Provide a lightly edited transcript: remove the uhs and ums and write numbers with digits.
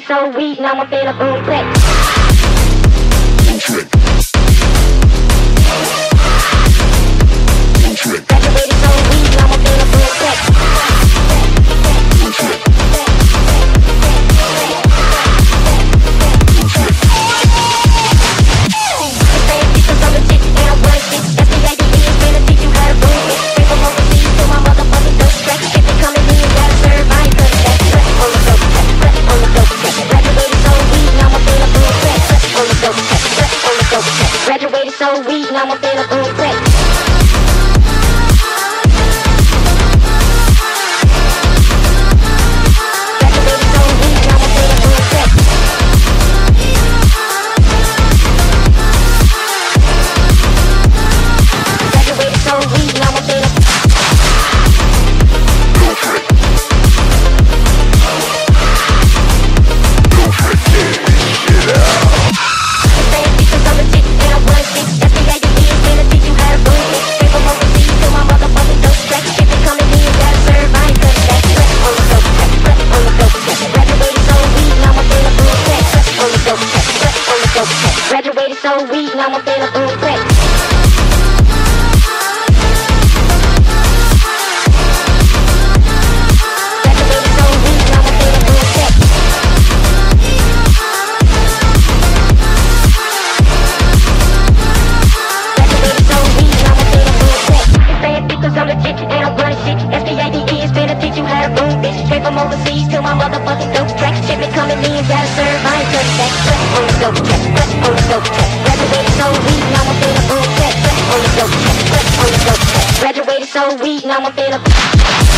so weak, now I'm feeling boom click. Graduated so weak, now I'm feeling boom click. Graduated so weak, now I'm feeling boom click. Graduated so weak, now I'm feeling boom click. Graduated so weak, now I'm feeling boom click. Graduated so weak, now I'm feeling boom click. It's saying because I'm legit and I'm running shit. SPIDE is finna teach you how to boom, bitch. Straight from overseas to my motherfucking dope track. Shit been coming in, gotta serve, I ain't touch that. On the dope track, on the dope track. Graduated so weak, now I'm feeling boom click. On the dope track, on the dope track. Graduated so weak, now I'm feeling